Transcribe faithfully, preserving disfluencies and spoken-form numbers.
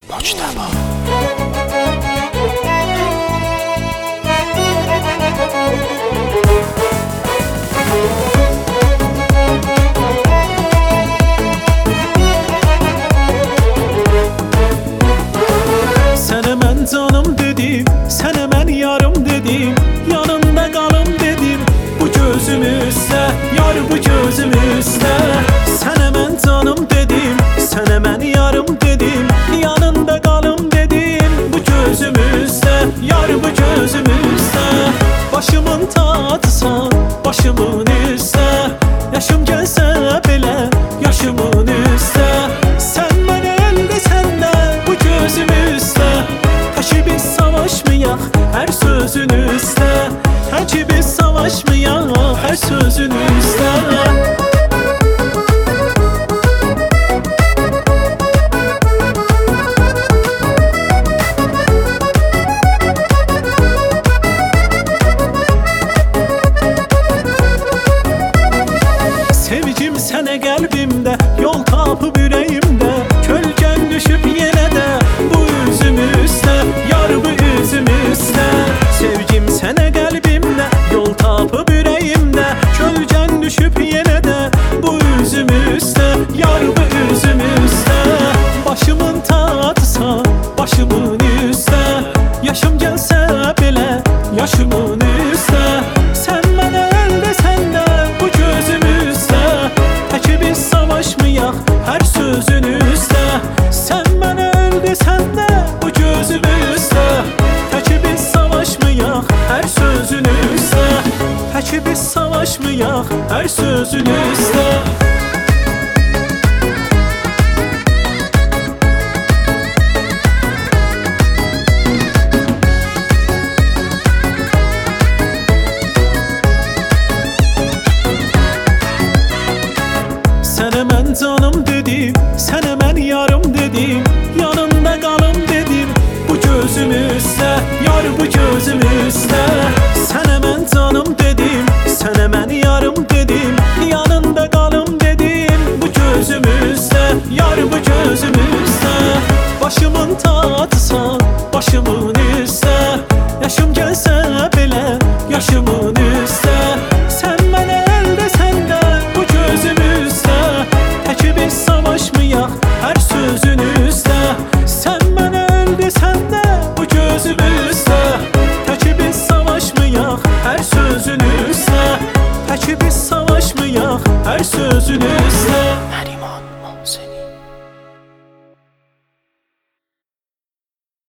Mujtaba. Sənə mən canım dedim, sənə mən yarım dedim, yanında qalım dedim, bu gözümüzdə, yar bu gözümüzdə. Sənə mən canım dedim, sənə mən yarım dedim, yanında qalım dedim, bu gözümüzdə, yar bu gözümüzdə. Başımın tacısan, başımın üstə, yaşım gəlsə belə, yaşımın üstə. Sən mənə əldə səndə, bu gözümüzdə, təki biz savaşmayaq hər sözünüzdə, təki biz savaşmayaq hər sözünüzdə. Sevgim sənə qəlbimdə, yol tapıb ürəyimdə, kölgən düşüb yenə də bu üzümüzdə, yar bu üzümüzdə. Sevgim sənə qəlbimdə, yol tapıb ürəyimdə, kölgən düşüb yenə də bu üzümüzdə, yar bu üzümüzdə. Başımın tacısan, başımın üstə, yaşım gəlsə belə, yaşımın üstə. Sən mənə əldə səndə, bu gözümüzdə, təki biz savaşmayaq hər sözünüzdə. Sən mənə əldə səndə, bu gözümüzdə, təki biz savaşmayaq hər sözünüzdə, təki biz savaşmayaq hər sözünüzdə. Sənə mən canım dedim, sənə mən yarım dedim, yanında qalım dedim, bu gözümüzdə, yar bu gözümüzdə. Sənə mən canım dedim, sənə mən yarım dedim, yanında qalım dedim, bu gözümüzdə, yar bu gözümüzdə. Başımın tacısan, başımın üstə, yaşım gəlsə belə, yaşımın üstə. Sən mənə əldə səndə, bu gözümüzdə, təki biz savaşmayaq hər sözü